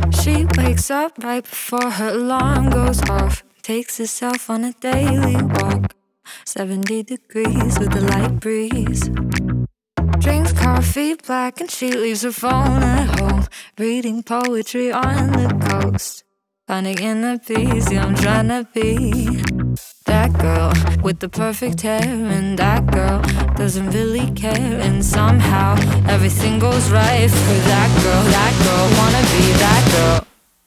She wakes up right before her alarm goes off, takes herself on a daily walk, 70 degrees with a light breeze. Drinks coffee black and she leaves her phone at home, reading poetry on the coast. Finding inner peace, yeah, I'm tryna be that girl with the perfect hair. And that girl doesn't really care. And somehow everything goes right for that girl. That girl, wanna be that girl.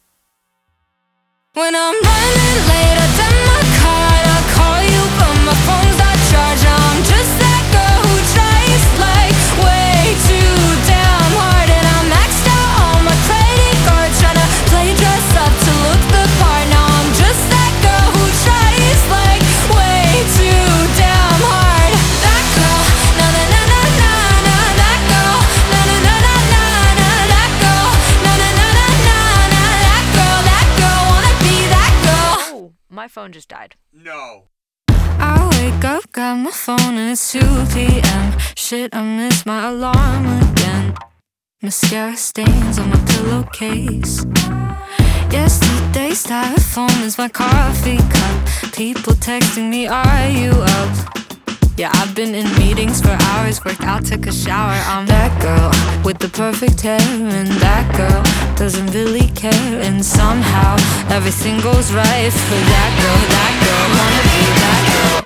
When I'm running late, I turn my car and I call you, but my phone's not charged. I'm just that girl who tries like way too damn hard. And I'm maxed out on my credit card, tryna play dress up to look the part. Now I'm just that girl who tries like way too damn hard. That girl, na na na na na na. That girl, na na na na na na. That girl, na na na na na na. That girl, wanna be that girl. Oh, my phone just died. No. I wake up, grab my phone and it's 2 p.m. Shit, I missed my alarm again. Mascara stains on my pillowcase. Yesterday's styrofoam is my coffee cup. People texting me, are you up? Yeah, I've been in meetings for hours, worked out, took a shower. I'm that girl with the perfect hair. And that girl doesn't really care. And somehow everything goes right for that girl. That girl, wanna be that girl.